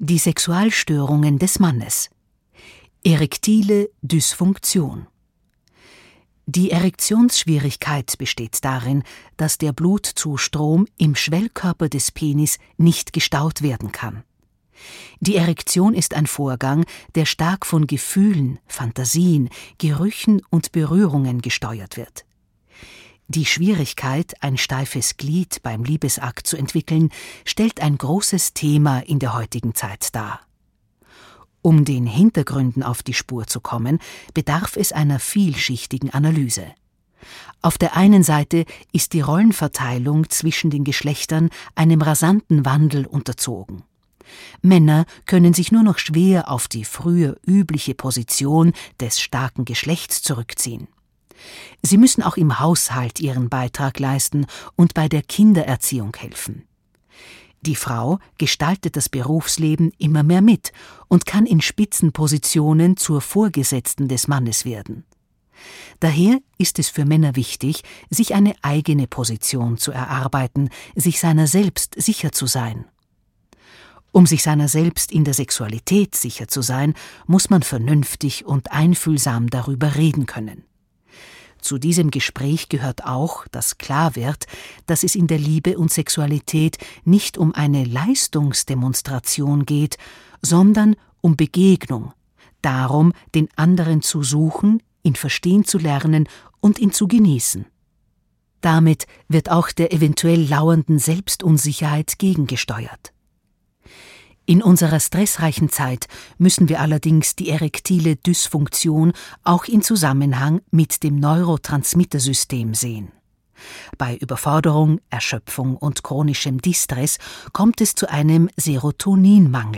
Die Sexualstörungen des Mannes. Erektile Dysfunktion. Die Erektionsschwierigkeit besteht darin, dass der Blutzustrom im Schwellkörper des Penis nicht gestaut werden kann. Die Erektion ist ein Vorgang, der stark von Gefühlen, Fantasien, Gerüchen und Berührungen gesteuert wird. Die Schwierigkeit, ein steifes Glied beim Liebesakt zu entwickeln, stellt ein großes Thema in der heutigen Zeit dar. Um den Hintergründen auf die Spur zu kommen, bedarf es einer vielschichtigen Analyse. Auf der einen Seite ist die Rollenverteilung zwischen den Geschlechtern einem rasanten Wandel unterzogen. Männer können sich nur noch schwer auf die früher übliche Position des starken Geschlechts zurückziehen. Sie müssen auch im Haushalt ihren Beitrag leisten und bei der Kindererziehung helfen. Die Frau gestaltet das Berufsleben immer mehr mit und kann in Spitzenpositionen zur Vorgesetzten des Mannes werden. Daher ist es für Männer wichtig, sich eine eigene Position zu erarbeiten, sich seiner selbst sicher zu sein. Um sich seiner selbst in der Sexualität sicher zu sein, muss man vernünftig und einfühlsam darüber reden können. Zu diesem Gespräch gehört auch, dass klar wird, dass es in der Liebe und Sexualität nicht um eine Leistungsdemonstration geht, sondern um Begegnung, darum, den anderen zu suchen, ihn verstehen zu lernen und ihn zu genießen. Damit wird auch der eventuell lauernden Selbstunsicherheit gegengesteuert. In unserer stressreichen Zeit müssen wir allerdings die erektile Dysfunktion auch in Zusammenhang mit dem Neurotransmittersystem sehen. Bei Überforderung, Erschöpfung und chronischem Distress kommt es zu einem Serotoninmangel.